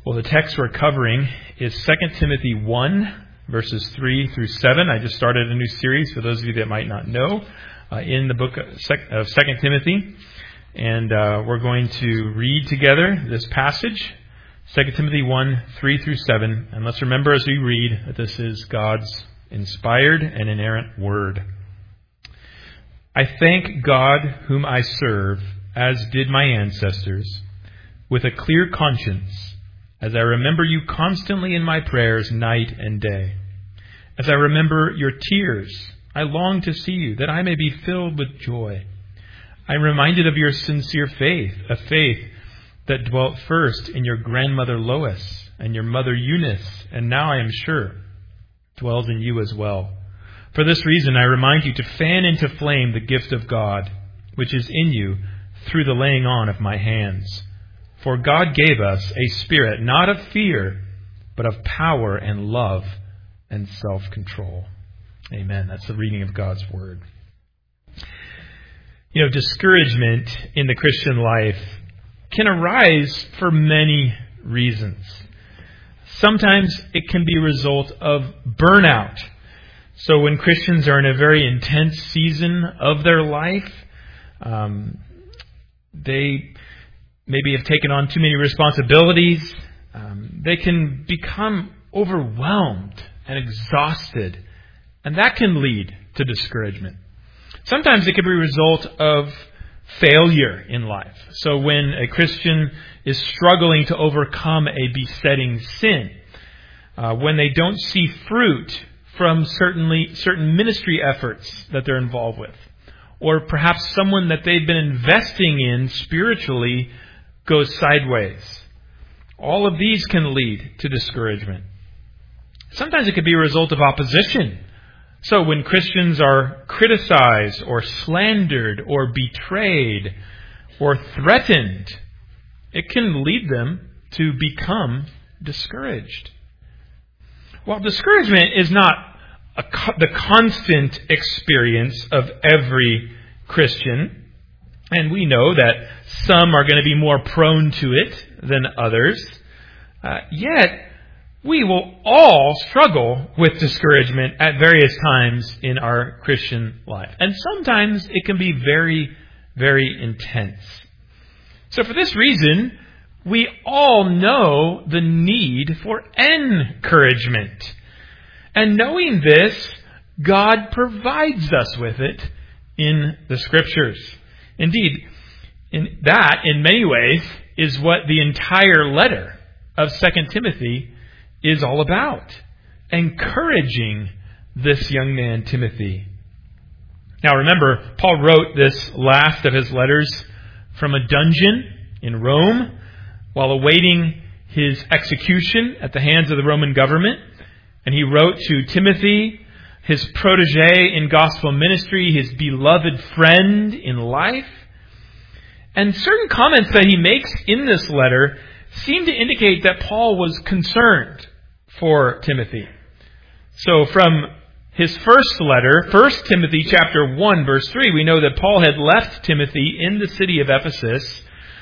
Well, the text we're covering is 2 Timothy 1, verses 3 through 7. I just started a new series, for those of you that might not know, in the book of 2 Timothy. And we're going to read together this passage, 2 Timothy 1, 3 through 7. And let's remember as we read that this is God's inspired and inerrant word. I thank God whom I serve, as did my ancestors, with a clear conscience, as I remember you constantly in my prayers night and day. As I remember your tears, I long to see you, that I may be filled with joy. I am reminded of your sincere faith, a faith that dwelt first in your grandmother Lois and your mother Eunice, and now I am sure dwells in you as well. For this reason I remind you to fan into flame the gift of God, which is in you through the laying on of my hands. For God gave us a spirit not of fear, but of power and love and self-control. Amen. That's the reading of God's Word. You know, discouragement in the Christian life can arise for many reasons. Sometimes it can be a result of burnout. So when Christians are in a very intense season of their life, they maybe have taken on too many responsibilities. They can become overwhelmed and exhausted, and that can lead to discouragement. Sometimes it can be a result of failure in life. So when a Christian is struggling to overcome a besetting sin, when they don't see fruit from certain ministry efforts that they're involved with, or perhaps someone that they've been investing in spiritually goes sideways. All of these can lead to discouragement. Sometimes it could be a result of opposition. So when Christians are criticized or slandered or betrayed or threatened, it can lead them to become discouraged. While discouragement is not the constant experience of every Christian, and we know that some are going to be more prone to it than others, yet we will all struggle with discouragement at various times in our Christian life. And sometimes it can be very, very intense. So for this reason, we all know the need for encouragement. And knowing this, God provides us with it in the Scriptures. Indeed, in many ways, is what the entire letter of 2 Timothy is all about. Encouraging this young man, Timothy. Now remember, Paul wrote this last of his letters from a dungeon in Rome while awaiting his execution at the hands of the Roman government. And he wrote to Timothy, his protege in gospel ministry, his beloved friend in life. And certain comments that he makes in this letter seem to indicate that Paul was concerned for Timothy. So from his first letter, 1 Timothy chapter 1, verse 3, we know that Paul had left Timothy in the city of Ephesus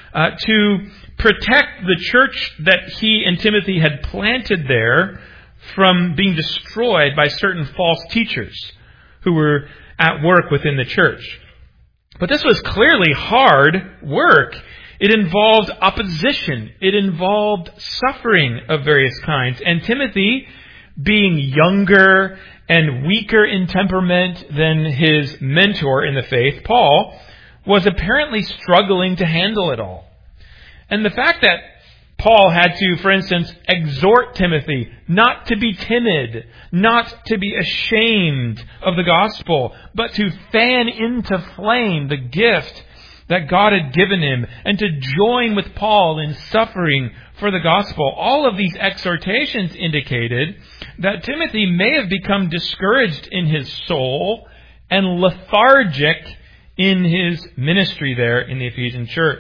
to protect the church that he and Timothy had planted there from being destroyed by certain false teachers who were at work within the church. But this was clearly hard work. It involved opposition. It involved suffering of various kinds. And Timothy, being younger and weaker in temperament than his mentor in the faith, Paul, was apparently struggling to handle it all. And the fact that Paul had to, for instance, exhort Timothy not to be timid, not to be ashamed of the gospel, but to fan into flame the gift that God had given him, and to join with Paul in suffering for the gospel. All of these exhortations indicated that Timothy may have become discouraged in his soul and lethargic in his ministry there in the Ephesian church.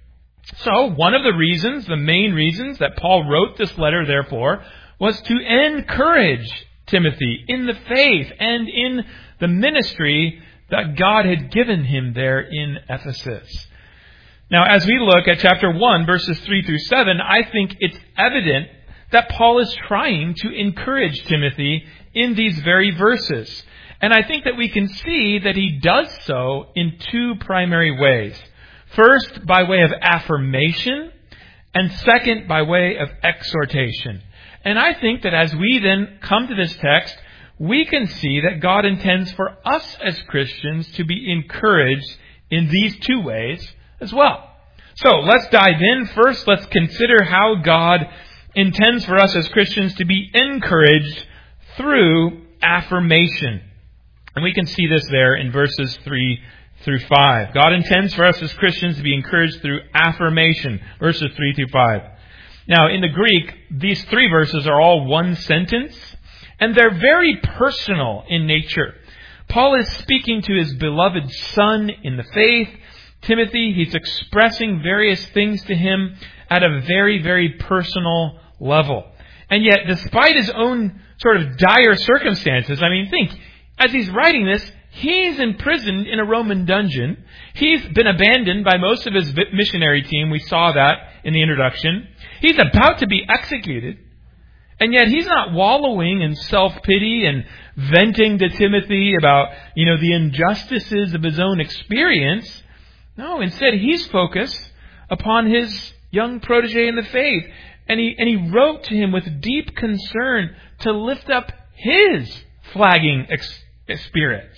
So one of the main reasons that Paul wrote this letter, therefore, was to encourage Timothy in the faith and in the ministry that God had given him there in Ephesus. Now, as we look at chapter 1, verses 3 through 7, I think it's evident that Paul is trying to encourage Timothy in these very verses. And I think that we can see that he does so in two primary ways. First, by way of affirmation, and second, by way of exhortation. And I think that as we then come to this text, we can see that God intends for us as Christians to be encouraged in these two ways as well. So let's dive in. First, let's consider how God intends for us as Christians to be encouraged through affirmation. And we can see this there in verses 3 through 5. God intends for us as Christians to be encouraged through affirmation. Verses 3 through 5. Now, in the Greek, these three verses are all one sentence, and they're very personal in nature. Paul is speaking to his beloved son in the faith, Timothy. He's expressing various things to him at a very, very personal level. And yet, despite his own sort of dire circumstances, think, as he's writing this, he's imprisoned in a Roman dungeon. He's been abandoned by most of his missionary team. We saw that in the introduction. He's about to be executed. And yet he's not wallowing in self-pity and venting to Timothy about, the injustices of his own experience. No, instead he's focused upon his young protege in the faith. And he wrote to him with deep concern to lift up his flagging spirits.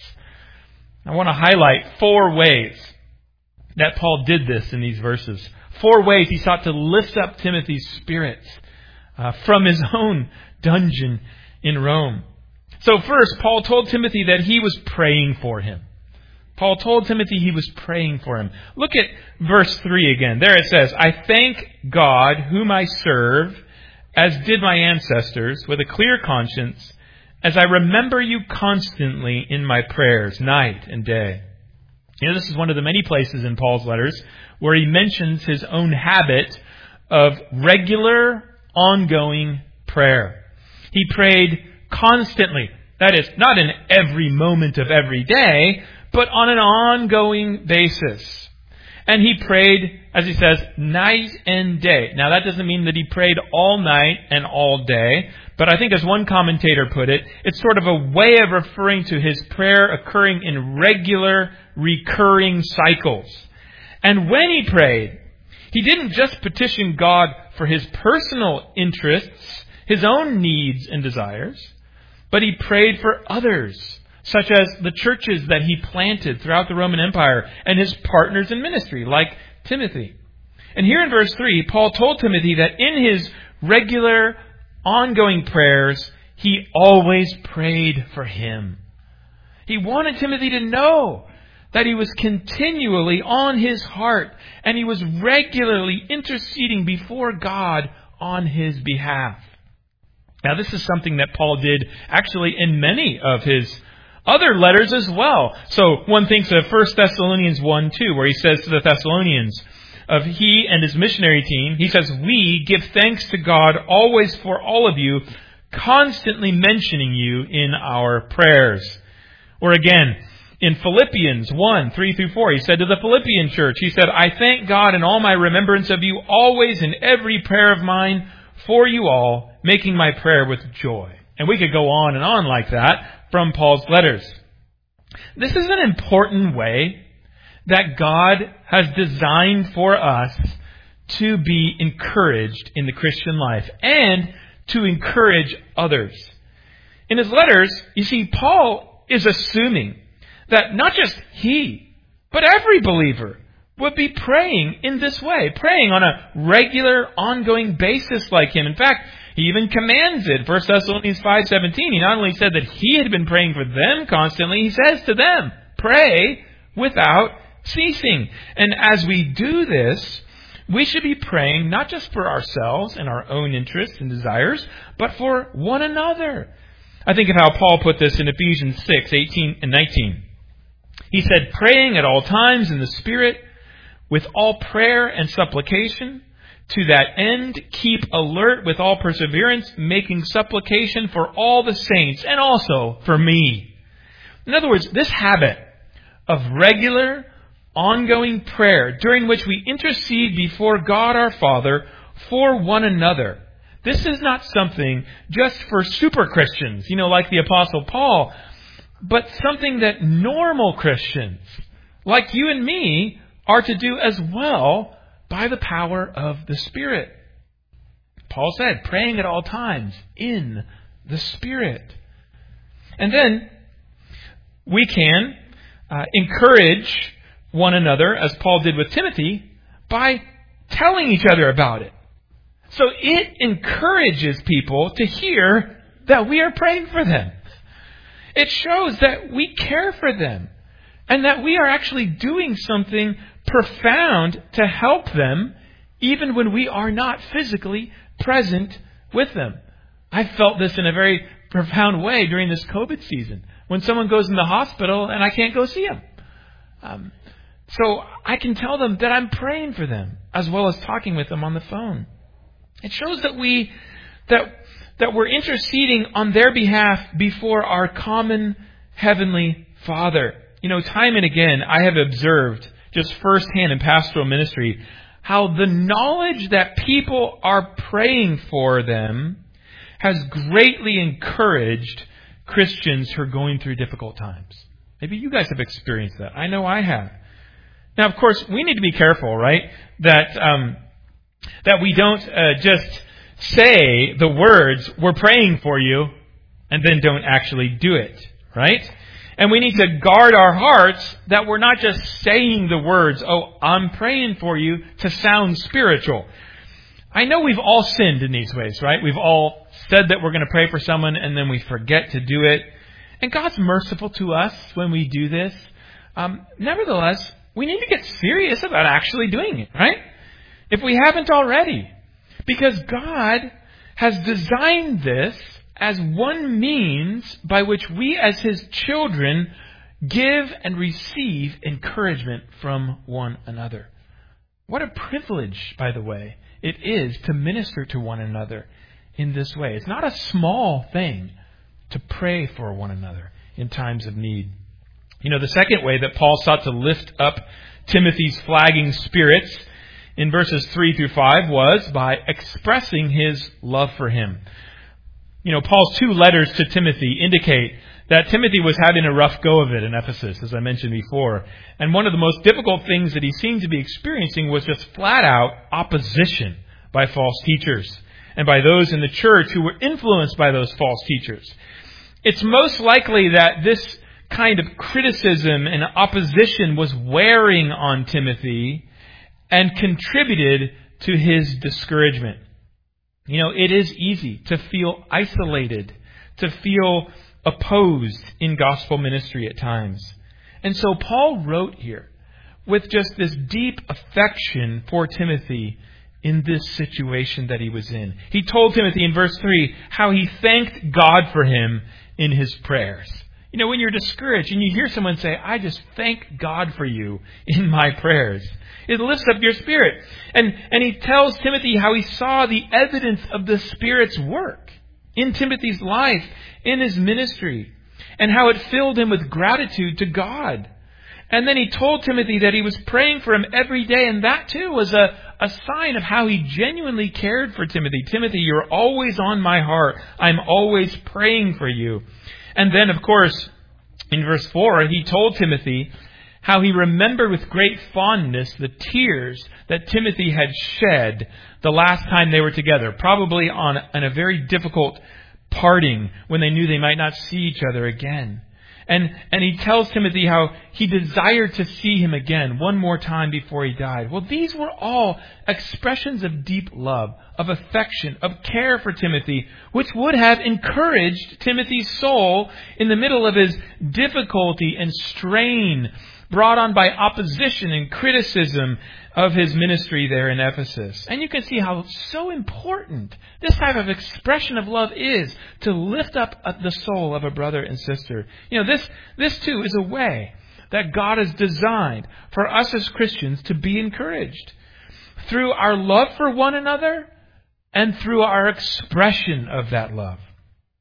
I want to highlight 4 ways that Paul did this in these verses. 4 ways he sought to lift up Timothy's spirits from his own dungeon in Rome. So first, Paul told Timothy that he was praying for him. Paul told Timothy he was praying for him. Look at verse 3 again. There it says, I thank God whom I serve, as did my ancestors, with a clear conscience, as I remember you constantly in my prayers, night and day. This is one of the many places in Paul's letters where he mentions his own habit of regular, ongoing prayer. He prayed constantly. That is, not in every moment of every day, but on an ongoing basis. And he prayed, as he says, night and day. Now, that doesn't mean that he prayed all night and all day, but I think as one commentator put it, it's sort of a way of referring to his prayer occurring in regular, recurring cycles. And when he prayed, he didn't just petition God for his personal interests, his own needs and desires, but he prayed for others, such as the churches that he planted throughout the Roman Empire and his partners in ministry, like Timothy. And here in verse 3, Paul told Timothy that in his regular, ongoing prayers, he always prayed for him. He wanted Timothy to know that he was continually on his heart and he was regularly interceding before God on his behalf. Now, this is something that Paul did actually in many of his other letters as well. So one thinks of 1 Thessalonians 1:2, where he says to the Thessalonians, of he and his missionary team, he says, we give thanks to God always for all of you, constantly mentioning you in our prayers. Or again, in Philippians 1:3 through 4, he said to the Philippian church, he said, I thank God in all my remembrance of you, always in every prayer of mine for you all, making my prayer with joy. And we could go on and on like that from Paul's letters. This is an important way that God has designed for us to be encouraged in the Christian life and to encourage others. In his letters, you see, Paul is assuming that not just he, but every believer would be praying in this way, praying on a regular, ongoing basis like him. In fact, he even commands it. 1 Thessalonians 5:17, he not only said that he had been praying for them constantly, he says to them, pray without ceasing. And as we do this, we should be praying not just for ourselves and our own interests and desires, but for one another. I think of how Paul put this in Ephesians 6:18 and 19. He said, praying at all times in the Spirit, with all prayer and supplication, to that end, keep alert with all perseverance, making supplication for all the saints and also for me. In other words, this habit of regular, ongoing prayer during which we intercede before God our Father for one another. This is not something just for super Christians, like the Apostle Paul, but something that normal Christians, like you and me, are to do as well by the power of the Spirit. Paul said, praying at all times in the Spirit. And then we can encourage one another, as Paul did with Timothy, by telling each other about it. So it encourages people to hear that we are praying for them. It shows that we care for them and that we are actually doing something profound to help them even when we are not physically present with them. I felt this in a very profound way during this COVID season when someone goes in the hospital and I can't go see them. So I can tell them that I'm praying for them as well as talking with them on the phone. It shows that we're interceding on their behalf before our common heavenly Father. Time and again, I have observed just firsthand in pastoral ministry how the knowledge that people are praying for them has greatly encouraged Christians who are going through difficult times. Maybe you guys have experienced that. I know I have. Now, of course, we need to be careful, right? That we don't just say the words, we're praying for you, and then don't actually do it, right? And we need to guard our hearts that we're not just saying the words, oh, I'm praying for you, to sound spiritual. I know we've all sinned in these ways, right? We've all said that we're going to pray for someone, and then we forget to do it. And God's merciful to us when we do this. Nevertheless, we need to get serious about actually doing it, right? If we haven't already. Because God has designed this as one means by which we as His children give and receive encouragement from one another. What a privilege, by the way, it is to minister to one another in this way. It's not a small thing to pray for one another in times of need. The second way that Paul sought to lift up Timothy's flagging spirits in verses 3 through 5 was by expressing his love for him. Paul's 2 letters to Timothy indicate that Timothy was having a rough go of it in Ephesus, as I mentioned before. And one of the most difficult things that he seemed to be experiencing was just flat out opposition by false teachers and by those in the church who were influenced by those false teachers. It's most likely that this kind of criticism and opposition was wearing on Timothy and contributed to his discouragement. It is easy to feel isolated, to feel opposed in gospel ministry at times. And so Paul wrote here with just this deep affection for Timothy in this situation that he was in. He told Timothy in verse 3 how he thanked God for him in his prayers. When you're discouraged and you hear someone say, I just thank God for you in my prayers, it lifts up your spirit. And he tells Timothy how he saw the evidence of the Spirit's work in Timothy's life, in his ministry, and how it filled him with gratitude to God. And then he told Timothy that he was praying for him every day, and that too was a sign of how he genuinely cared for Timothy. Timothy, you're always on my heart. I'm always praying for you. And then, of course, in verse 4, he told Timothy how he remembered with great fondness the tears that Timothy had shed the last time they were together, probably on a very difficult parting when they knew they might not see each other again. And he tells Timothy how he desired to see him again one more time before he died. Well, these were all expressions of deep love, of affection, of care for Timothy, which would have encouraged Timothy's soul in the middle of his difficulty and strain brought on by opposition and criticism of his ministry there in Ephesus. And you can see how so important this type of expression of love is to lift up the soul of a brother and sister. This too is a way that God has designed for us as Christians to be encouraged through our love for one another and through our expression of that love.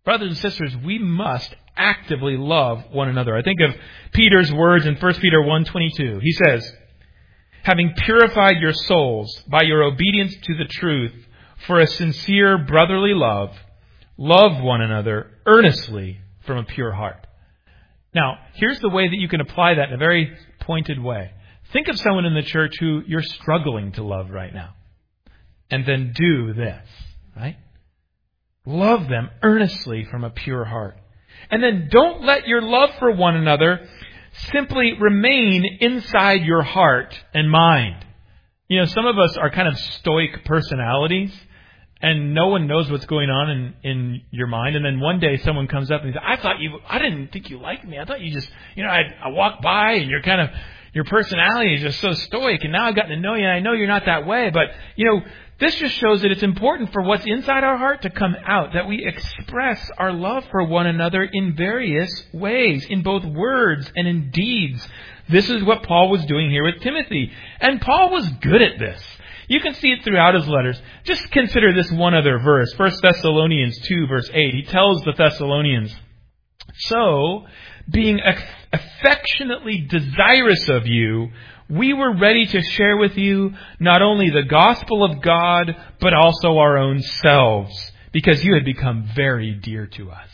Brothers and sisters, we must actively love one another. I think of Peter's words in 1 Peter 1:22. He says, having purified your souls by your obedience to the truth for a sincere brotherly love, love one another earnestly from a pure heart. Now, here's the way that you can apply that in a very pointed way. Think of someone in the church who you're struggling to love right now. And then do this, right? Love them earnestly from a pure heart. And then don't let your love for one another simply remain inside your heart and mind. You know, some of us are kind of stoic personalities, and no one knows what's going on in your mind. And then one day someone comes up and says, I didn't think you liked me. I thought you just, I walked by and your personality is just so stoic, and now I've gotten to know you, and I know you're not that way. But, this just shows that it's important for what's inside our heart to come out, that we express our love for one another in various ways, in both words and in deeds. This is what Paul was doing here with Timothy. And Paul was good at this. You can see it throughout his letters. Just consider this one other verse, 1 Thessalonians 2, verse 8. He tells the Thessalonians, so, being affectionately desirous of you, we were ready to share with you not only the gospel of God, but also our own selves, because you had become very dear to us.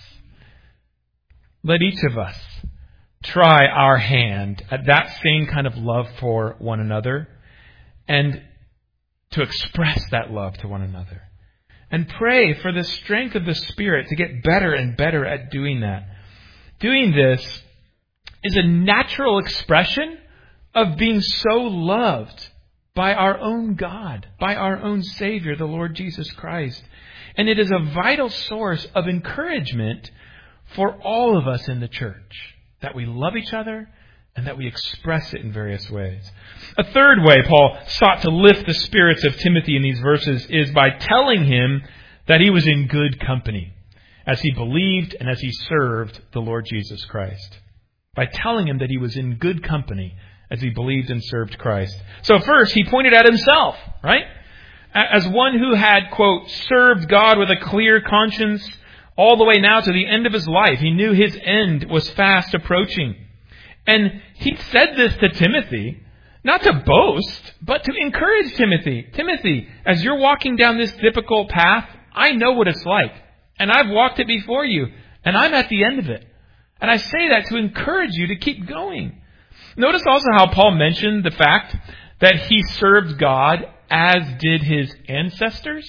Let each of us try our hand at that same kind of love for one another, and to express that love to one another. And pray for the strength of the Spirit to get better and better at doing that. Doing this is a natural expression of being so loved by our own God, by our own Savior, the Lord Jesus Christ. And it is a vital source of encouragement for all of us in the church, that we love each other and that we express it in various ways. A third way Paul sought to lift the spirits of Timothy in these verses is by telling him that he was in good company as he believed and as he served the Lord Jesus Christ. By telling him that he was in good company as he believed and served Christ. So first, he pointed at himself, right? As one who had, quote, served God with a clear conscience all the way now to the end of his life. He knew his end was fast approaching. And he said this to Timothy, not to boast, but to encourage Timothy. Timothy, as you're walking down this difficult path, I know what it's like. And I've walked it before you. And I'm at the end of it. And I say that to encourage you to keep going. Notice also how Paul mentioned the fact that he served God as did his ancestors.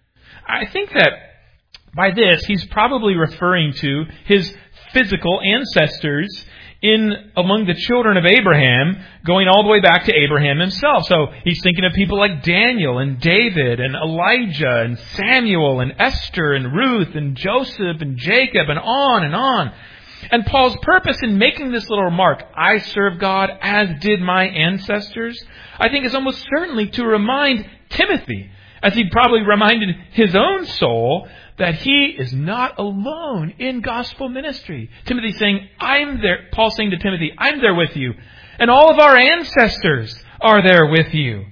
I think that by this, he's probably referring to his physical ancestors among the children of Abraham, going all the way back to Abraham himself. So he's thinking of people like Daniel and David and Elijah and Samuel and Esther and Ruth and Joseph and Jacob and on and on. And Paul's purpose in making this little remark, I serve God as did my ancestors, I think is almost certainly to remind Timothy, as he probably reminded his own soul, that he is not alone in gospel ministry. Timothy saying, I'm there. Paul saying to Timothy, I'm there with you. And all of our ancestors are there with you.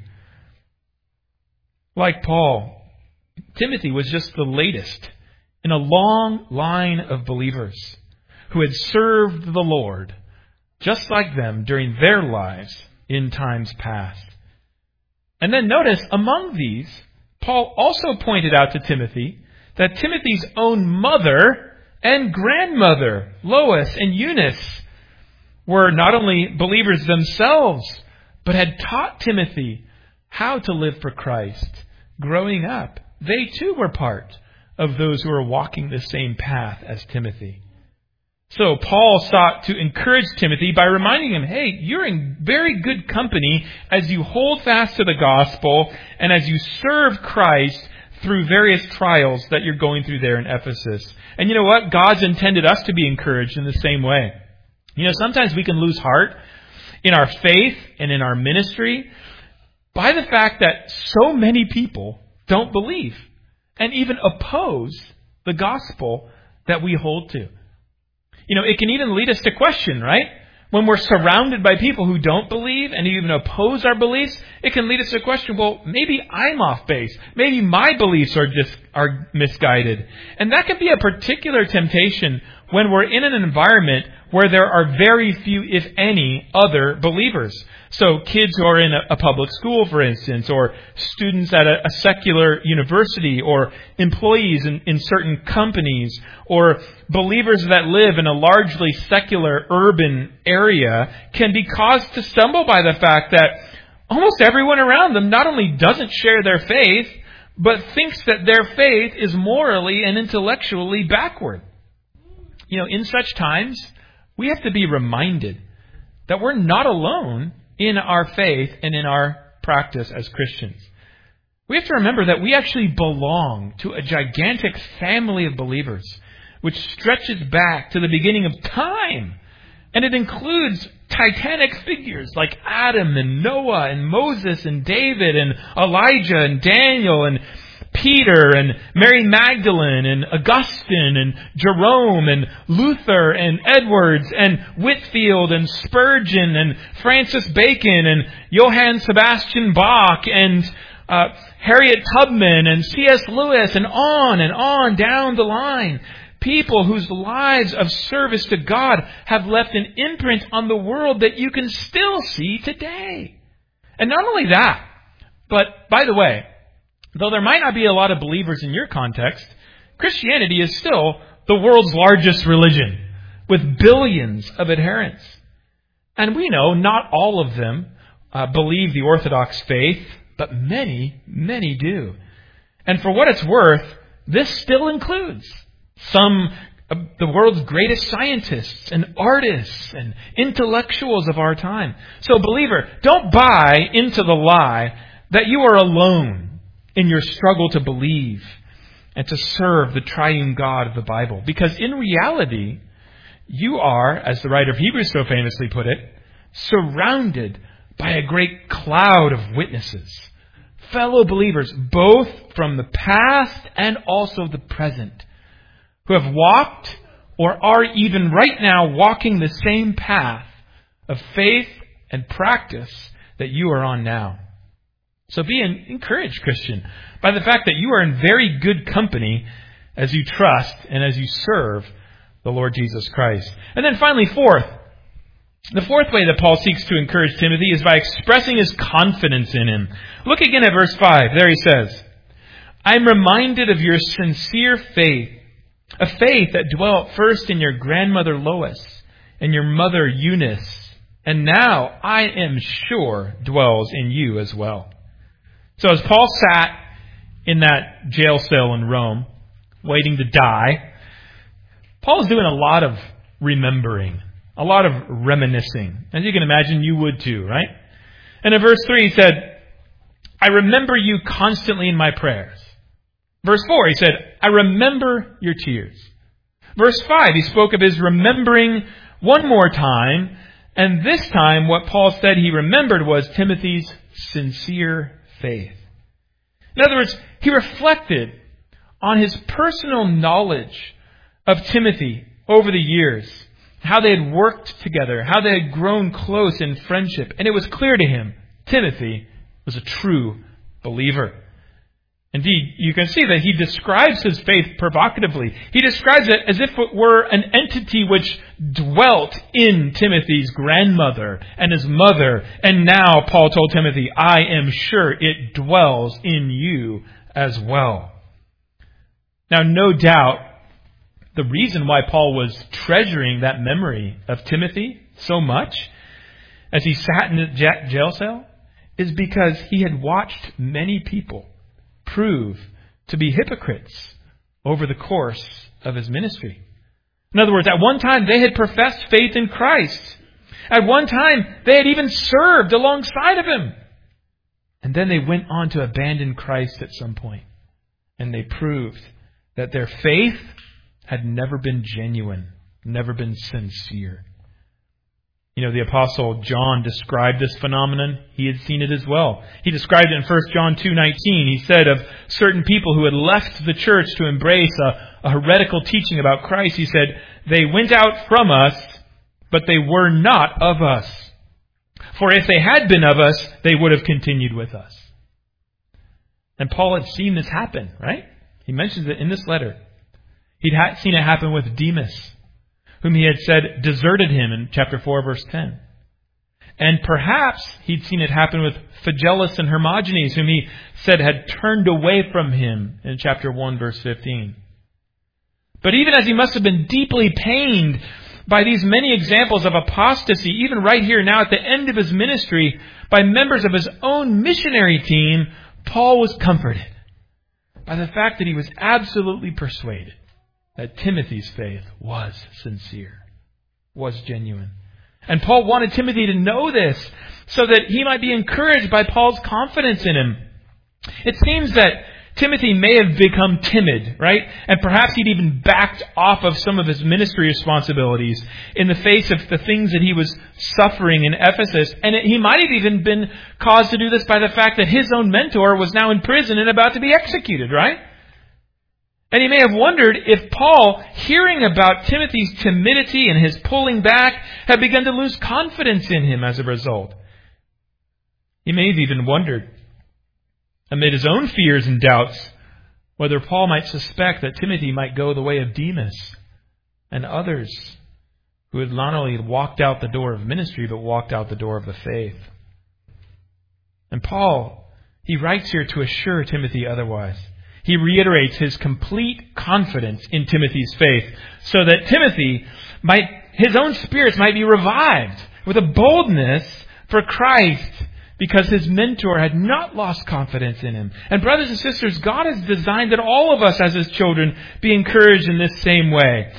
Like Paul, Timothy was just the latest in a long line of believers who had served the Lord just like them during their lives in times past. And then notice, among these, Paul also pointed out to Timothy that Timothy's own mother and grandmother, Lois and Eunice, were not only believers themselves, but had taught Timothy how to live for Christ growing up. They too were part of those who were walking the same path as Timothy. So Paul sought to encourage Timothy by reminding him, hey, you're in very good company as you hold fast to the gospel and as you serve Christ through various trials that you're going through there in Ephesus. And you know what? God's intended us to be encouraged in the same way. You know, sometimes we can lose heart in our faith and in our ministry by the fact that so many people don't believe and even oppose the gospel that we hold to. You know, it can even lead us to question, right? When we're surrounded by people who don't believe and even oppose our beliefs, it can lead us to question, well, maybe I'm off base. Maybe my beliefs are just are misguided. And that can be a particular temptation when we're in an environment where there are very few, if any, other believers. So kids who are in a public school, for instance, or students at a secular university, or employees in certain companies, or believers that live in a largely secular urban area can be caused to stumble by the fact that almost everyone around them not only doesn't share their faith, but thinks that their faith is morally and intellectually backward. In such times, we have to be reminded that we're not alone in our faith and in our practice as Christians. We have to remember that we actually belong to a gigantic family of believers, which stretches back to the beginning of time. And it includes titanic figures like Adam and Noah and Moses and David and Elijah and Daniel and Peter and Mary Magdalene and Augustine and Jerome and Luther and Edwards and Whitefield and Spurgeon and Francis Bacon and Johann Sebastian Bach and Harriet Tubman and C.S. Lewis and on down the line. People whose lives of service to God have left an imprint on the world that you can still see today. And not only that, but by the way, though there might not be a lot of believers in your context, Christianity is still the world's largest religion, with billions of adherents. And we know not all of them believe the Orthodox faith, but many, many do. And for what it's worth, this still includes some of the world's greatest scientists and artists and intellectuals of our time. So believer, don't buy into the lie that you are alone in your struggle to believe and to serve the triune God of the Bible. Because in reality, you are, as the writer of Hebrews so famously put it, surrounded by a great cloud of witnesses, fellow believers, both from the past and also the present, who have walked or are even right now walking the same path of faith and practice that you are on now. So be encouraged, Christian, by the fact that you are in very good company as you trust and as you serve the Lord Jesus Christ. And then finally, the fourth way that Paul seeks to encourage Timothy is by expressing his confidence in him. Look again at verse 5. There he says, I'm reminded of your sincere faith, a faith that dwelt first in your grandmother Lois and your mother Eunice, and now I am sure dwells in you as well. So as Paul sat in that jail cell in Rome, waiting to die, Paul's doing a lot of remembering, a lot of reminiscing. As you can imagine, you would too, right? And in verse 3 he said, I remember you constantly in my prayers. Verse 4 he said, I remember your tears. Verse 5 he spoke of his remembering one more time, and this time what Paul said he remembered was Timothy's sincere faith. In other words, he reflected on his personal knowledge of Timothy over the years, how they had worked together, how they had grown close in friendship, and it was clear to him Timothy was a true believer. Indeed, you can see that he describes his faith provocatively. He describes it as if it were an entity which dwelt in Timothy's grandmother and his mother. And now, Paul told Timothy, I am sure it dwells in you as well. Now, no doubt, the reason why Paul was treasuring that memory of Timothy so much as he sat in the jail cell is because he had watched many people prove to be hypocrites over the course of his ministry. In other words, at one time they had professed faith in Christ. At one time they had even served alongside of him. And then they went on to abandon Christ at some point. And they proved that their faith had never been genuine, never been sincere. You know, the Apostle John described this phenomenon. He had seen it as well. He described it in 1 John 2:19. He said of certain people who had left the church to embrace a heretical teaching about Christ, he said, they went out from us, but they were not of us. For if they had been of us, they would have continued with us. And Paul had seen this happen, right? He mentions it in this letter. He'd seen it happen with Demas, whom he had said deserted him in chapter 4, verse 10. And perhaps he'd seen it happen with Phygellus and Hermogenes, whom he said had turned away from him in chapter 1, verse 15. But even as he must have been deeply pained by these many examples of apostasy, even right here now at the end of his ministry, by members of his own missionary team, Paul was comforted by the fact that he was absolutely persuaded that Timothy's faith was sincere, was genuine. And Paul wanted Timothy to know this so that he might be encouraged by Paul's confidence in him. It seems that Timothy may have become timid, right? And perhaps he'd even backed off of some of his ministry responsibilities in the face of the things that he was suffering in Ephesus. And he might have even been caused to do this by the fact that his own mentor was now in prison and about to be executed, right? And he may have wondered if Paul, hearing about Timothy's timidity and his pulling back, had begun to lose confidence in him as a result. He may have even wondered, amid his own fears and doubts, whether Paul might suspect that Timothy might go the way of Demas and others who had not only walked out the door of ministry, but walked out the door of the faith. And Paul, he writes here to assure Timothy otherwise. He reiterates his complete confidence in Timothy's faith so that Timothy his own spirits might be revived with a boldness for Christ because his mentor had not lost confidence in him. And brothers and sisters, God has designed that all of us as his children be encouraged in this same way.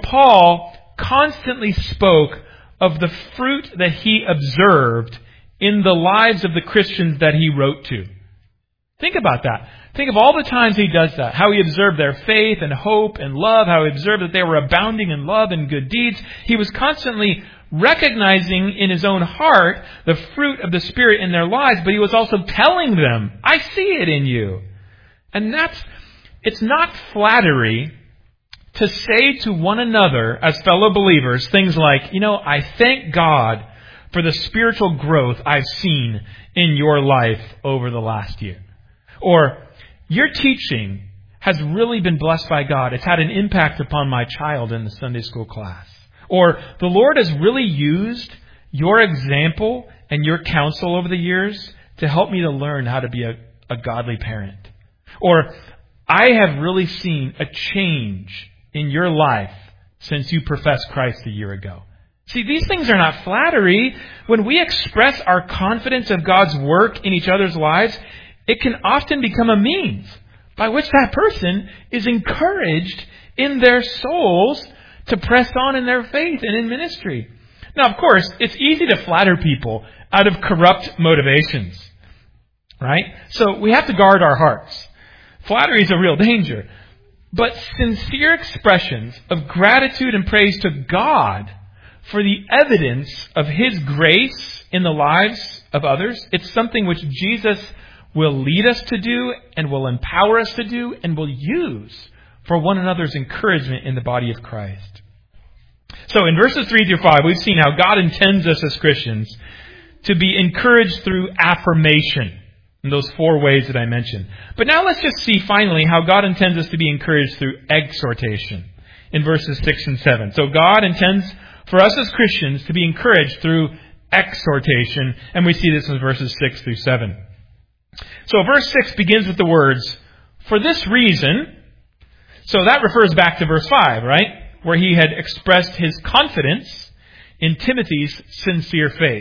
Paul constantly spoke of the fruit that he observed in the lives of the Christians that he wrote to. Think about that. Think of all the times he does that. How he observed their faith and hope and love. How he observed that they were abounding in love and good deeds. He was constantly recognizing in his own heart the fruit of the Spirit in their lives, but he was also telling them, I see it in you. And it's not flattery to say to one another as fellow believers things like, I thank God for the spiritual growth I've seen in your life over the last year. Or, your teaching has really been blessed by God. It's had an impact upon my child in the Sunday school class. Or, the Lord has really used your example and your counsel over the years to help me to learn how to be a godly parent. Or, I have really seen a change in your life since you professed Christ a year ago. See, these things are not flattery. When we express our confidence of God's work in each other's lives, it can often become a means by which that person is encouraged in their souls to press on in their faith and in ministry. Now, of course, it's easy to flatter people out of corrupt motivations, right? So we have to guard our hearts. Flattery is a real danger. But sincere expressions of gratitude and praise to God for the evidence of His grace in the lives of others, it's something which Jesus will lead us to do and will empower us to do and will use for one another's encouragement in the body of Christ. So in verses 3 through 5, we've seen how God intends us as Christians to be encouraged through affirmation in those 4 ways that I mentioned. But now let's just see finally how God intends us to be encouraged through exhortation in verses 6 and 7. So God intends for us as Christians to be encouraged through exhortation, and we see this in verses 6 through 7. So verse 6 begins with the words, for this reason. So that refers back to verse 5, right? Where he had expressed his confidence in Timothy's sincere faith.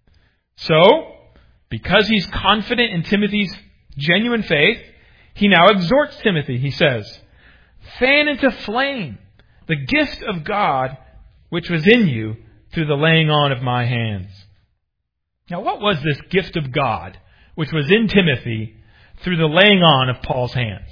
So, because he's confident in Timothy's genuine faith, he now exhorts Timothy. He says, fan into flame the gift of God which was in you through the laying on of my hands. Now, what was this gift of God which was in Timothy through the laying on of Paul's hands?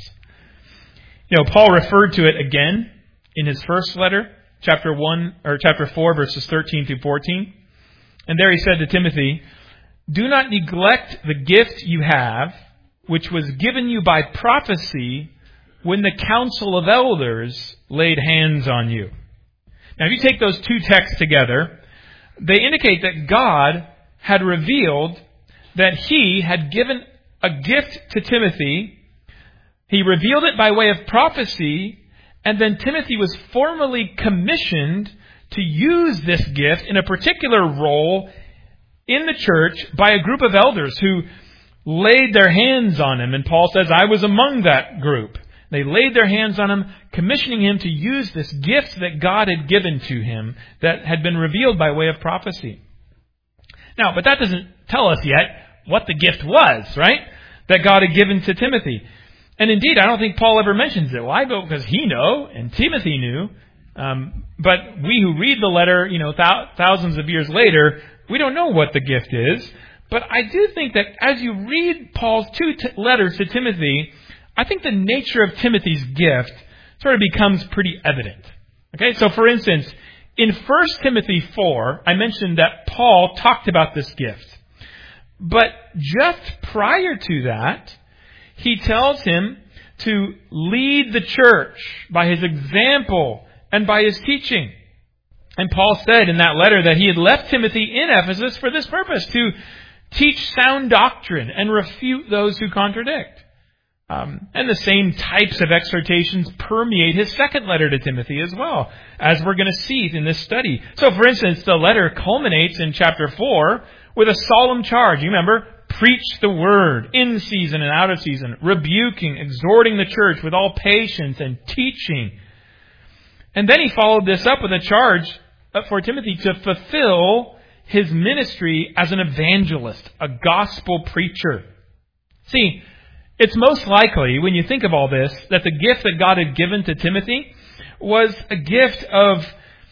Paul referred to it again in his first letter, chapter 4, verses 13 through 14. And there he said to Timothy, do not neglect the gift you have, which was given you by prophecy when the council of elders laid hands on you. Now, if you take those 2 texts together, they indicate that God had revealed that he had given a gift to Timothy He revealed it by way of prophecy, and then Timothy was formally commissioned to use this gift in a particular role in the church by a group of elders who laid their hands on him. And Paul says, I was among that group. They laid their hands on him, commissioning him to use this gift that God had given to him that had been revealed by way of prophecy. Now, but that doesn't tell us yet what the gift was, right? That God had given to Timothy. And indeed, I don't think Paul ever mentions it. Well, I know because he knew and Timothy knew. But we who read the letter, thousands of years later, we don't know what the gift is. But I do think that as you read Paul's two letters to Timothy, I think the nature of Timothy's gift sort of becomes pretty evident. Okay, so for instance, in 1 Timothy 4, I mentioned that Paul talked about this gift. But just prior to that, he tells him to lead the church by his example and by his teaching. And Paul said in that letter that he had left Timothy in Ephesus for this purpose, to teach sound doctrine and refute those who contradict. And the same types of exhortations permeate his second letter to Timothy as well, as we're going to see in this study. So, for instance, the letter culminates in chapter 4 with a solemn charge. You remember, preach the word in season and out of season, rebuking, exhorting the church with all patience and teaching. And then he followed this up with a charge for Timothy to fulfill his ministry as an evangelist, a gospel preacher. See, it's most likely, when you think of all this, that the gift that God had given to Timothy was a gift of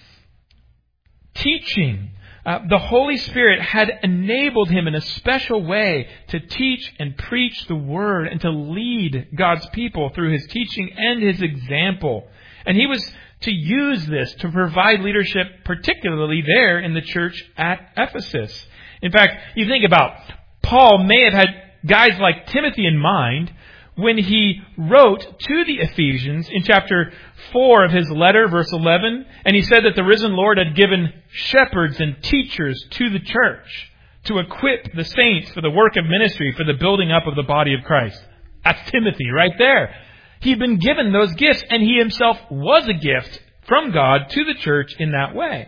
teaching. The Holy Spirit had enabled him in a special way to teach and preach the Word and to lead God's people through his teaching and his example. And he was to use this to provide leadership, particularly there in the church at Ephesus. In fact, you think about, Paul may have had guys like Timothy in mind when he wrote to the Ephesians in chapter 4 of his letter, verse 11, and he said that the risen Lord had given shepherds and teachers to the church to equip the saints for the work of ministry, for the building up of the body of Christ. That's Timothy right there. He'd been given those gifts, and he himself was a gift from God to the church in that way.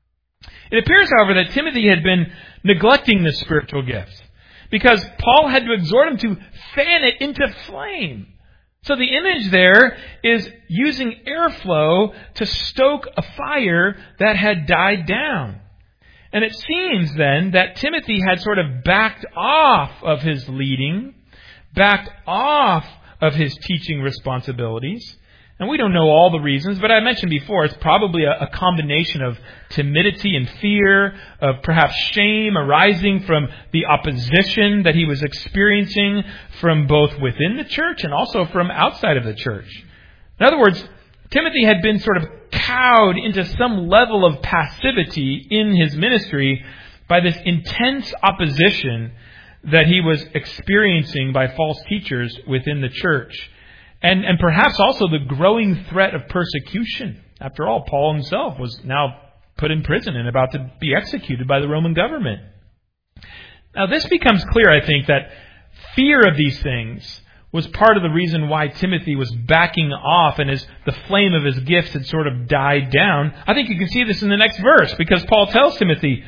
It appears, however, that Timothy had been neglecting this spiritual gift, because Paul had to exhort him to fan it into flame. So the image there is using airflow to stoke a fire that had died down. And it seems then that Timothy had sort of backed off of his leading, backed off of his teaching responsibilities. And we don't know all the reasons, but I mentioned before, it's probably a combination of timidity and fear, of perhaps shame arising from the opposition that he was experiencing from both within the church and also from outside of the church. In other words, Timothy had been sort of cowed into some level of passivity in his ministry by this intense opposition that he was experiencing by false teachers within the church. And perhaps also the growing threat of persecution. After all, Paul himself was now put in prison and about to be executed by the Roman government. Now this becomes clear, I think, that fear of these things was part of the reason why Timothy was backing off and the flame of his gifts had sort of died down. I think you can see this in the next verse, because Paul tells Timothy,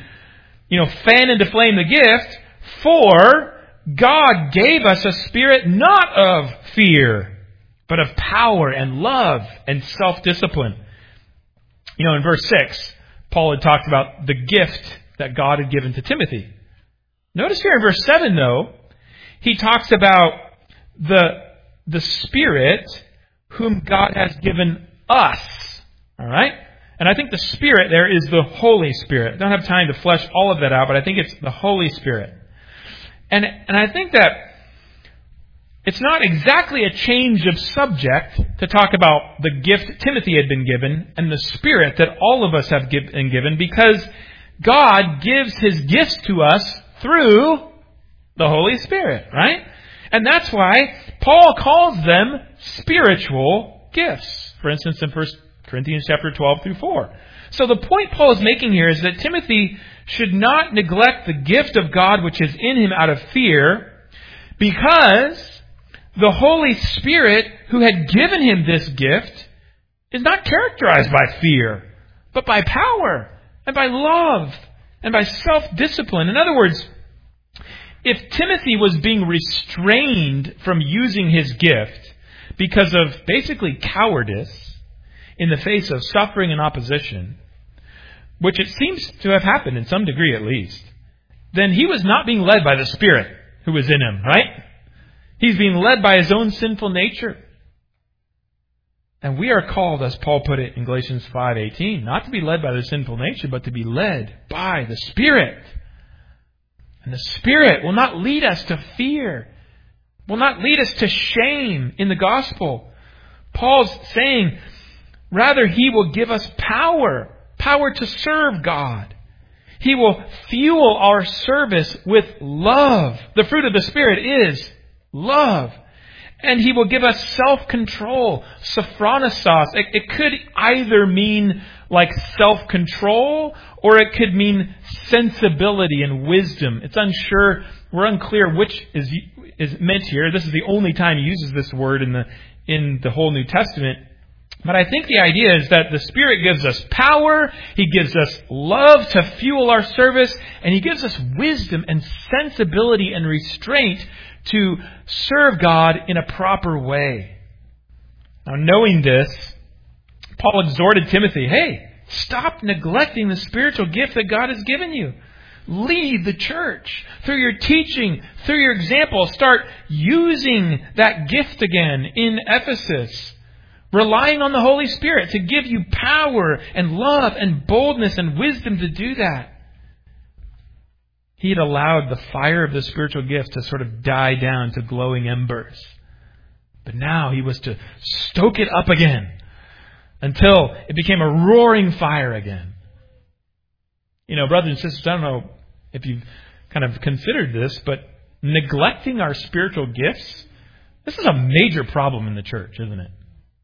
fan into flame the gift, for God gave us a spirit not of fear, but of power and love and self-discipline. In verse 6, Paul had talked about the gift that God had given to Timothy. Notice here in verse 7, though, he talks about the Spirit whom God has given us. All right? And I think the Spirit there is the Holy Spirit. I don't have time to flesh all of that out, but I think it's the Holy Spirit. And I think that it's not exactly a change of subject to talk about the gift Timothy had been given and the Spirit that all of us have been given, because God gives His gifts to us through the Holy Spirit, right? And that's why Paul calls them spiritual gifts. For instance, in 1 Corinthians chapter 12 through 4. So the point Paul is making here is that Timothy should not neglect the gift of God which is in him out of fear, because the Holy Spirit who had given him this gift is not characterized by fear, but by power and by love and by self-discipline. In other words, if Timothy was being restrained from using his gift because of basically cowardice in the face of suffering and opposition, which it seems to have happened in some degree at least, then he was not being led by the Spirit who was in him, right? He's being led by his own sinful nature. And we are called, as Paul put it in Galatians 5:18, not to be led by the sinful nature, but to be led by the Spirit. And the Spirit will not lead us to fear, will not lead us to shame in the gospel. Paul's saying, rather, he will give us power to serve God. He will fuel our service with love. The fruit of the Spirit is love. And he will give us self-control, sophronosos. It could either mean like self-control, or it could mean sensibility and wisdom. It's unsure. We're unclear which is meant here. This is the only time he uses this word in the whole New Testament. But I think the idea is that the Spirit gives us power, He gives us love to fuel our service, and He gives us wisdom and sensibility and restraint to serve God in a proper way. Now, knowing this, Paul exhorted Timothy, hey, stop neglecting the spiritual gift that God has given you. Lead the church through your teaching, through your example. Start using that gift again in Ephesus. Relying on the Holy Spirit to give you power and love and boldness and wisdom to do that. He had allowed the fire of the spiritual gift to sort of die down to glowing embers. But now he was to stoke it up again until it became a roaring fire again. You know, brothers and sisters, I don't know if you've kind of considered this, but neglecting our spiritual gifts, this is a major problem in the church, isn't it?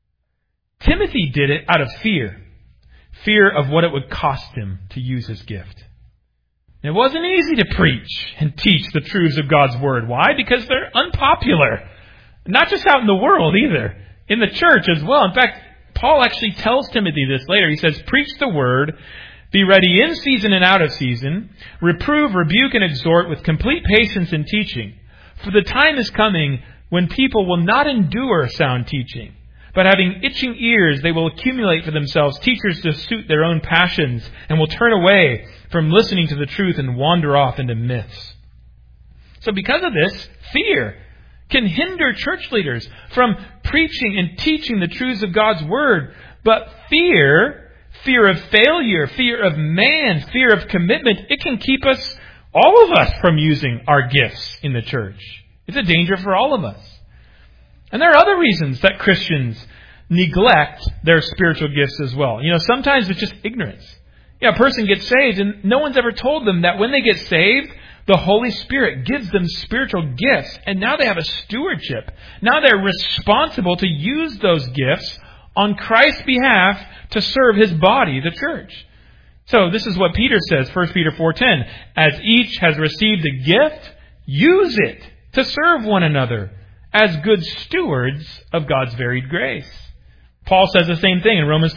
Timothy did it out of fear. Fear of what it would cost him to use his gift. It wasn't easy to preach and teach the truths of God's Word. Why? Because they're unpopular. Not just out in the world either. In the church as well. In fact, Paul actually tells Timothy this later. He says, preach the Word, be ready in season and out of season, reprove, rebuke, and exhort with complete patience in teaching. For the time is coming when people will not endure sound teaching. But having itching ears, they will accumulate for themselves teachers to suit their own passions, and will turn away from listening to the truth and wander off into myths. So because of this, fear can hinder church leaders from preaching and teaching the truths of God's Word. But fear of failure, fear of man, fear of commitment, it can keep us, all of us, from using our gifts in the church. It's a danger for all of us. And there are other reasons that Christians neglect their spiritual gifts as well. You know, sometimes it's just ignorance. Yeah, a person gets saved and no one's ever told them that when they get saved, the Holy Spirit gives them spiritual gifts. And now they have a stewardship. Now they're responsible to use those gifts on Christ's behalf to serve His body, the church. So this is what Peter says, 1 Peter 4:10. As each has received a gift, use it to serve one another as good stewards of God's varied grace. Paul says the same thing in Romans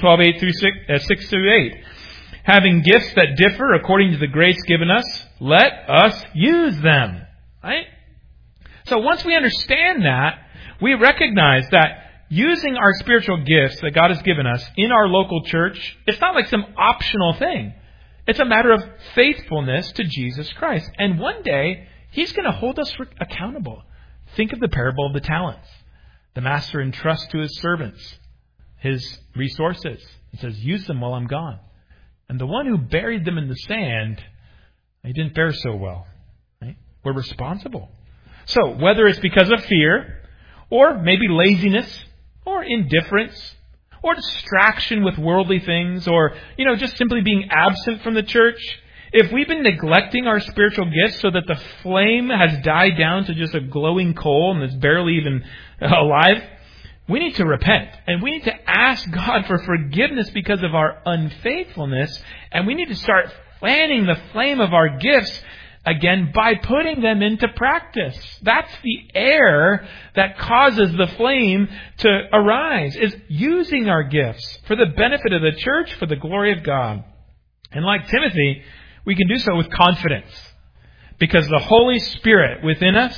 12:6-8. Having gifts that differ according to the grace given us, let us use them. Right? So once we understand that, we recognize that using our spiritual gifts that God has given us in our local church, it's not like some optional thing. It's a matter of faithfulness to Jesus Christ. And one day, He's going to hold us accountable. Think of the parable of the talents. The master entrusts to his servants his resources. He says, use them while I'm gone. And the one who buried them in the sand, he didn't fare so well. Right? We're responsible. So whether it's because of fear, or maybe laziness, or indifference, or distraction with worldly things, or, just simply being absent from the church, if we've been neglecting our spiritual gifts so that the flame has died down to just a glowing coal and is barely even alive, we need to repent. And we need to ask God for forgiveness because of our unfaithfulness. And we need to start fanning the flame of our gifts again by putting them into practice. That's the air that causes the flame to arise, is using our gifts for the benefit of the church, for the glory of God. And like Timothy, we can do so with confidence, because the Holy Spirit within us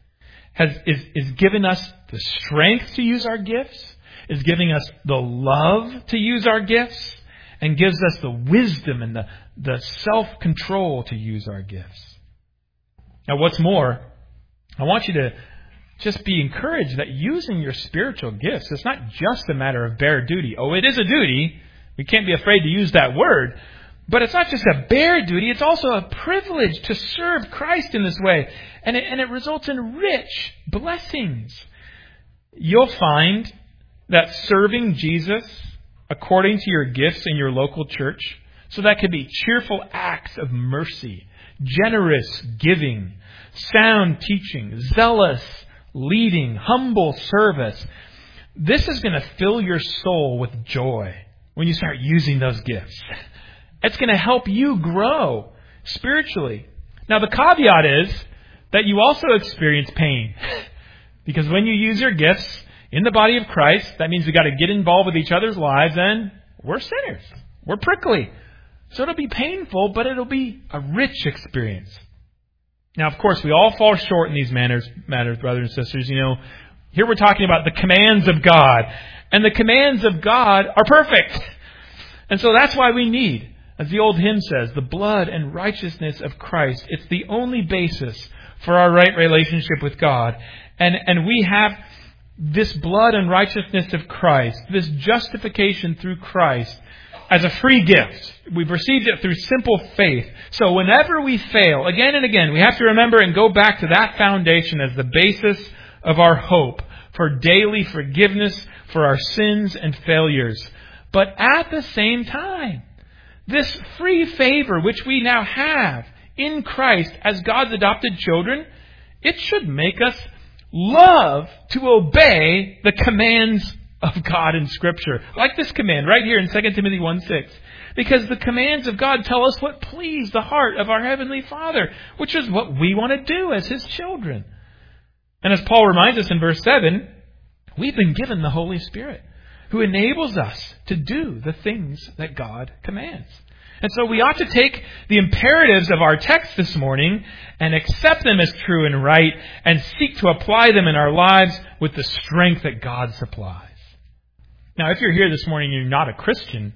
is giving us the strength to use our gifts, is giving us the love to use our gifts, and gives us the wisdom and the self-control to use our gifts. Now, what's more, I want you to just be encouraged that using your spiritual gifts, it's not just a matter of bare duty. Oh, it is a duty. We can't be afraid to use that word. But it's not just a bare duty, it's also a privilege to serve Christ in this way. And it results in rich blessings. You'll find that serving Jesus according to your gifts in your local church, so that could be cheerful acts of mercy, generous giving, sound teaching, zealous leading, humble service. This is going to fill your soul with joy when you start using those gifts. It's going to help you grow spiritually. Now, the caveat is that you also experience pain. Because when you use your gifts in the body of Christ, that means we've got to get involved with each other's lives, and we're sinners. We're prickly. So it'll be painful, but it'll be a rich experience. Now, of course, we all fall short in these matters, brothers and sisters. You know, here we're talking about the commands of God. And the commands of God are perfect. And so that's why we need, as the old hymn says, the blood and righteousness of Christ. It's the only basis for our right relationship with God. And we have this blood and righteousness of Christ, this justification through Christ, as a free gift. We've received it through simple faith. So whenever we fail, again and again, we have to remember and go back to that foundation as the basis of our hope for daily forgiveness for our sins and failures. But at the same time, this free favor which we now have in Christ as God's adopted children, it should make us love to obey the commands of God in Scripture. Like this command right here in 2 Timothy 1:6. Because the commands of God tell us what pleased the heart of our Heavenly Father, which is what we want to do as His children. And as Paul reminds us in verse 7, we've been given the Holy Spirit, who enables us to do the things that God commands. And so we ought to take the imperatives of our text this morning and accept them as true and right, and seek to apply them in our lives with the strength that God supplies. Now, if you're here this morning and you're not a Christian,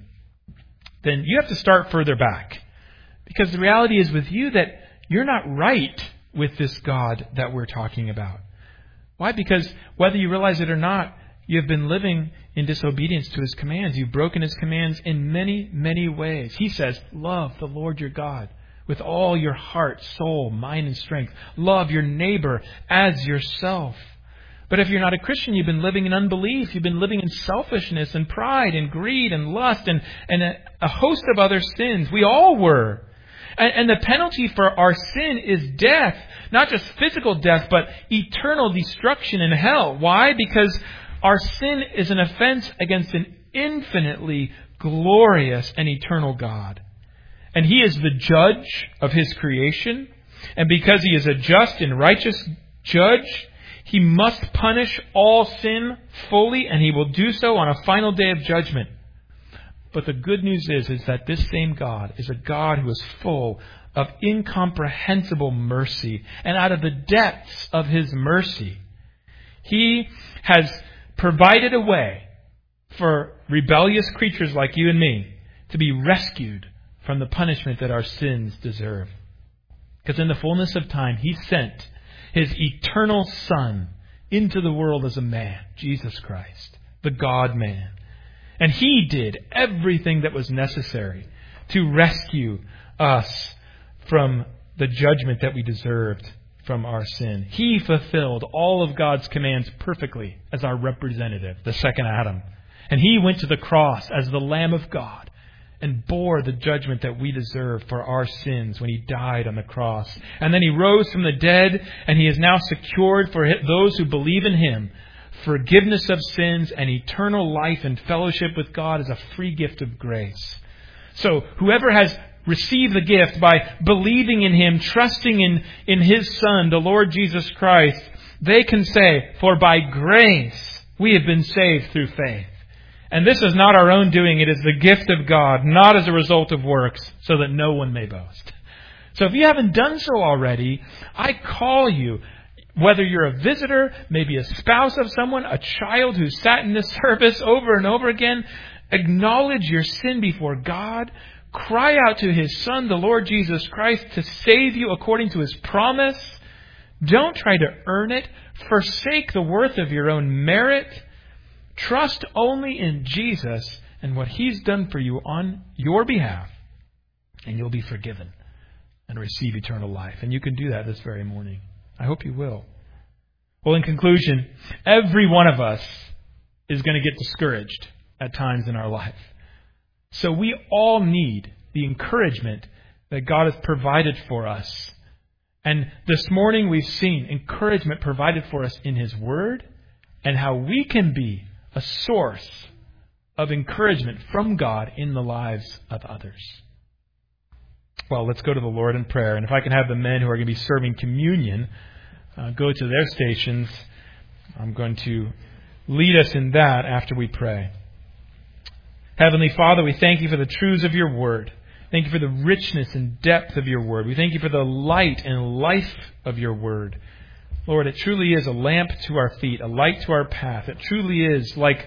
then you have to start further back. Because the reality is with you that you're not right with this God that we're talking about. Why? Because whether you realize it or not, you have been living in disobedience to His commands. You've broken His commands in many, many ways. He says, love the Lord your God with all your heart, soul, mind, and strength. Love your neighbor as yourself. But if you're not a Christian, you've been living in unbelief. You've been living in selfishness and pride and greed and lust and a host of other sins. We all were. And the penalty for our sin is death. Not just physical death, but eternal destruction in hell. Why? Because our sin is an offense against an infinitely glorious and eternal God. And He is the judge of His creation. And because He is a just and righteous judge, He must punish all sin fully, and He will do so on a final day of judgment. But the good news is that this same God is a God who is full of incomprehensible mercy. And out of the depths of His mercy, He has provided a way for rebellious creatures like you and me to be rescued from the punishment that our sins deserve. Because in the fullness of time, He sent His eternal Son into the world as a man, Jesus Christ, the God-man. And He did everything that was necessary to rescue us from the judgment that we deserved from our sin. He fulfilled all of God's commands perfectly as our representative, the second Adam. And He went to the cross as the Lamb of God and bore the judgment that we deserve for our sins when He died on the cross. And then He rose from the dead, and He is now secured for those who believe in Him forgiveness of sins and eternal life and fellowship with God as a free gift of grace. So whoever has receive the gift, by believing in Him, trusting in His Son, the Lord Jesus Christ, they can say, "For by grace we have been saved through faith. And this is not our own doing, it is the gift of God, not as a result of works, so that no one may boast." So if you haven't done so already, I call you, whether you're a visitor, maybe a spouse of someone, a child who sat in this service over and over again, acknowledge your sin before God. Cry out to His Son, the Lord Jesus Christ, to save you according to His promise. Don't try to earn it. Forsake the worth of your own merit. Trust only in Jesus and what He's done for you on your behalf, and you'll be forgiven and receive eternal life. And you can do that this very morning. I hope you will. Well, in conclusion, every one of us is going to get discouraged at times in our life. So we all need the encouragement that God has provided for us. And this morning we've seen encouragement provided for us in His Word, and how we can be a source of encouragement from God in the lives of others. Well, let's go to the Lord in prayer. And if I can have the men who are going to be serving communion go to their stations, I'm going to lead us in that after we pray. Heavenly Father, we thank You for the truths of Your Word. Thank You for the richness and depth of Your Word. We thank You for the light and life of Your Word. Lord, it truly is a lamp to our feet, a light to our path. It truly is like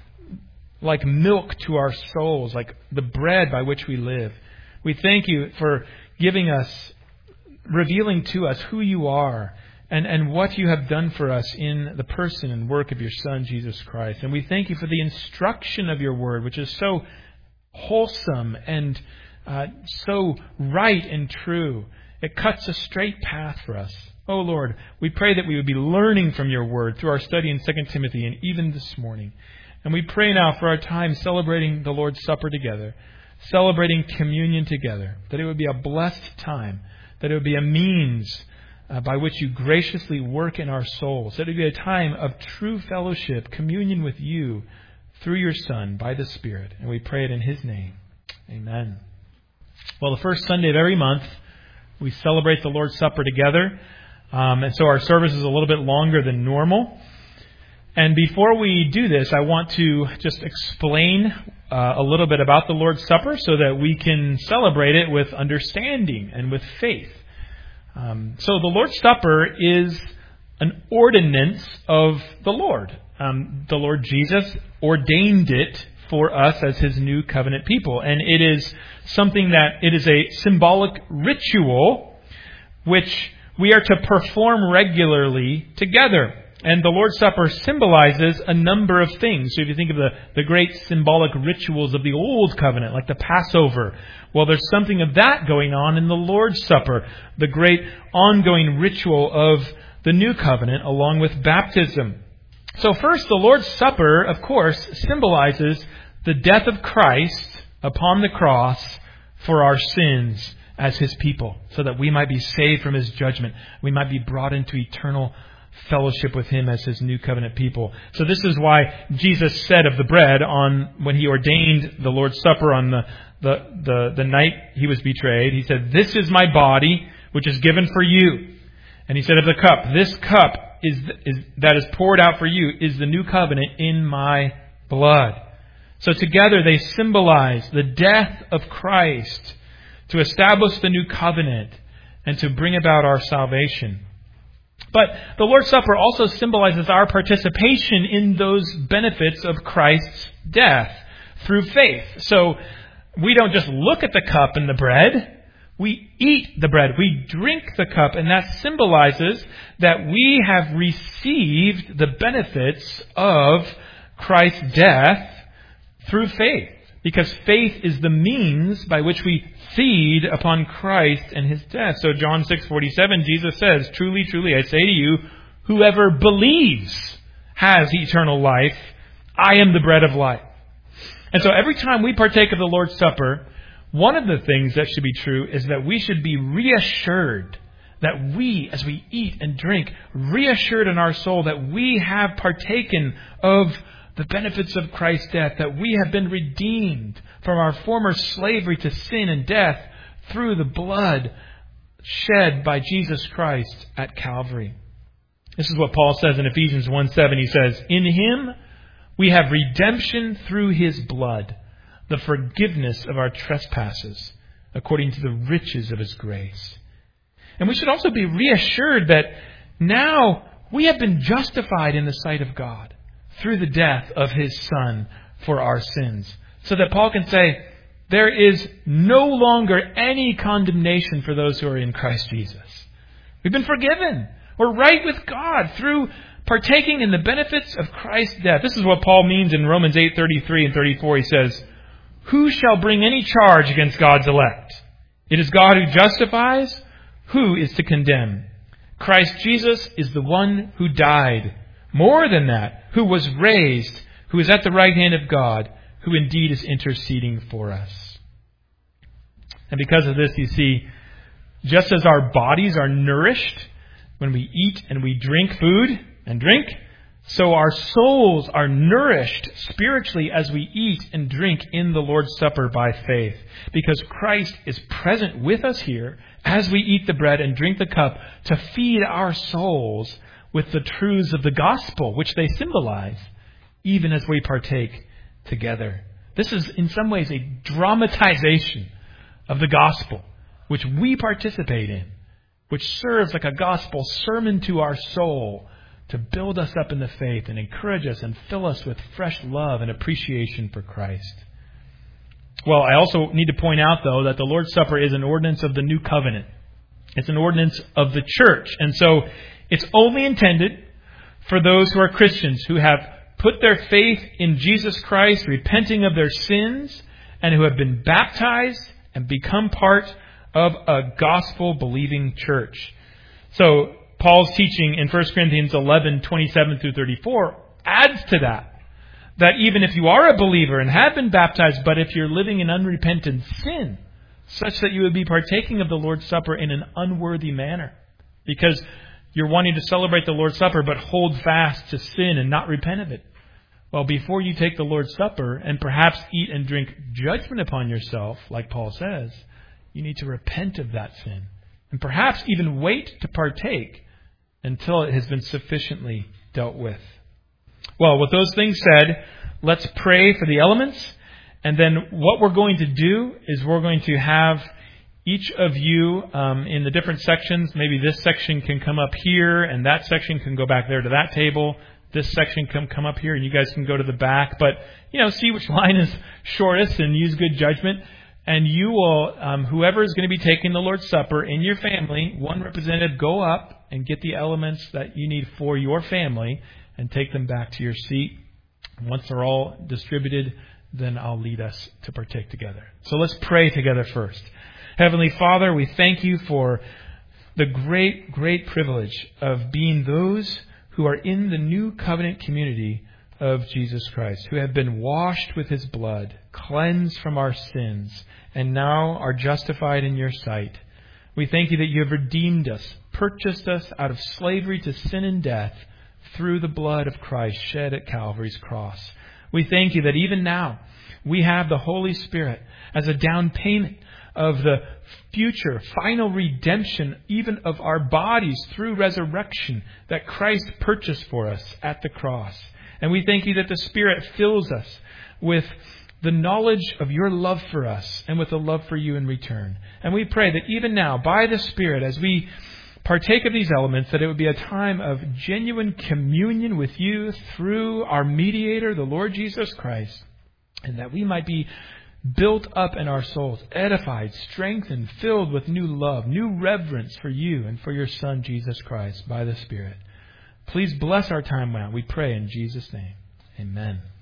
milk to our souls, like the bread by which we live. We thank You for giving us, revealing to us who You are and what You have done for us in the person and work of Your Son, Jesus Christ. And we thank You for the instruction of Your Word, which is so wholesome and so right and true. It cuts a straight path for us. Oh Lord, we pray that we would be learning from Your Word through our study in 2 Timothy and even this morning. And we pray now for our time celebrating the Lord's Supper together, celebrating communion together, that it would be a blessed time, that it would be a means by which You graciously work in our souls, that it would be a time of true fellowship, communion with You through Your Son by the Spirit. And we pray it in His name. Amen. Well, the first Sunday of every month, we celebrate the Lord's Supper together. And so our service is a little bit longer than normal. And before we do this, I want to just explain a little bit about the Lord's Supper so that we can celebrate it with understanding and with faith. So the Lord's Supper is an ordinance of the Lord. The Lord Jesus ordained it for us as His new covenant people. And it is something that it is a symbolic ritual which we are to perform regularly together. And the Lord's Supper symbolizes a number of things. So if you think of the great symbolic rituals of the Old Covenant, like the Passover, well, there's something of that going on in the Lord's Supper, the great ongoing ritual of the New Covenant along with baptism. So first, the Lord's Supper, of course, symbolizes the death of Christ upon the cross for our sins as His people, so that we might be saved from His judgment. We might be brought into eternal fellowship with Him as His new covenant people. So this is why Jesus said of the bread when He ordained the Lord's Supper on the night He was betrayed, He said, "This is my body, which is given for you." And He said of the cup, "This cup that is poured out for you is the new covenant in my blood." So together they symbolize the death of Christ to establish the new covenant and to bring about our salvation. But the Lord's Supper also symbolizes our participation in those benefits of Christ's death through faith. So we don't just look at the cup and the bread. We eat the bread. We drink the cup. And that symbolizes that we have received the benefits of Christ's death through faith. Because faith is the means by which we feed upon Christ and His death. So John 6:47, Jesus says, "Truly, truly, I say to you, whoever believes has eternal life. I am the bread of life." And so every time we partake of the Lord's Supper, one of the things that should be true is that we should be reassured that we, as we eat and drink, reassured in our soul that we have partaken of the benefits of Christ's death, that we have been redeemed from our former slavery to sin and death through the blood shed by Jesus Christ at Calvary. This is what Paul says in Ephesians 1:7. He says, "In Him we have redemption through His blood, the forgiveness of our trespasses, according to the riches of His grace." And we should also be reassured that now we have been justified in the sight of God through the death of His Son for our sins. So that Paul can say, there is no longer any condemnation for those who are in Christ Jesus. We've been forgiven. We're right with God through partaking in the benefits of Christ's death. This is what Paul means in Romans 8:33 and 34. He says, "Who shall bring any charge against God's elect? It is God who justifies. Who is to condemn? Christ Jesus is the one who died. More than that, who was raised, who is at the right hand of God, who indeed is interceding for us." And because of this, you see, just as our bodies are nourished when we eat and we drink food and drink, so our souls are nourished spiritually as we eat and drink in the Lord's Supper by faith. Because Christ is present with us here as we eat the bread and drink the cup to feed our souls with the truths of the gospel, which they symbolize, even as we partake together. This is in some ways a dramatization of the gospel, which we participate in, which serves like a gospel sermon to our soul to build us up in the faith and encourage us and fill us with fresh love and appreciation for Christ. Well, I also need to point out, though, that the Lord's Supper is an ordinance of the new covenant. It's an ordinance of the church. And so it's only intended for those who are Christians, who have put their faith in Jesus Christ, repenting of their sins, and who have been baptized and become part of a gospel-believing church. So Paul's teaching in 1 Corinthians 11:27 through 34 adds to that. That even if you are a believer and have been baptized, but if you're living in unrepentant sin, such that you would be partaking of the Lord's Supper in an unworthy manner, because you're wanting to celebrate the Lord's Supper but hold fast to sin and not repent of it. Well, before you take the Lord's Supper and perhaps eat and drink judgment upon yourself, like Paul says, you need to repent of that sin and perhaps even wait to partake until it has been sufficiently dealt with. Well, with those things said, let's pray for the elements. And then what we're going to do is we're going to have each of you in the different sections. Maybe this section can come up here and that section can go back there to that table. This section can come up here and you guys can go to the back. But, see which line is shortest and use good judgment. And you will, whoever is going to be taking the Lord's Supper in your family, one representative, go up and get the elements that you need for your family and take them back to your seat. Once they're all distributed, then I'll lead us to partake together. So let's pray together first. Heavenly Father, we thank you for the great, great privilege of being those who are in the new covenant community of Jesus Christ, who have been washed with His blood, cleansed from our sins, and now are justified in your sight. We thank you that you have redeemed us, purchased us out of slavery to sin and death through the blood of Christ shed at Calvary's cross. We thank you that even now we have the Holy Spirit as a down payment of the future final redemption, even of our bodies through resurrection that Christ purchased for us at the cross. And we thank you that the Spirit fills us with the knowledge of your love for us and with a love for you in return. And we pray that even now, by the Spirit, as we partake of these elements, that it would be a time of genuine communion with you through our mediator, the Lord Jesus Christ, and that we might be built up in our souls, edified, strengthened, filled with new love, new reverence for you and for your Son, Jesus Christ, by the Spirit. Please bless our time now, we pray in Jesus' name. Amen.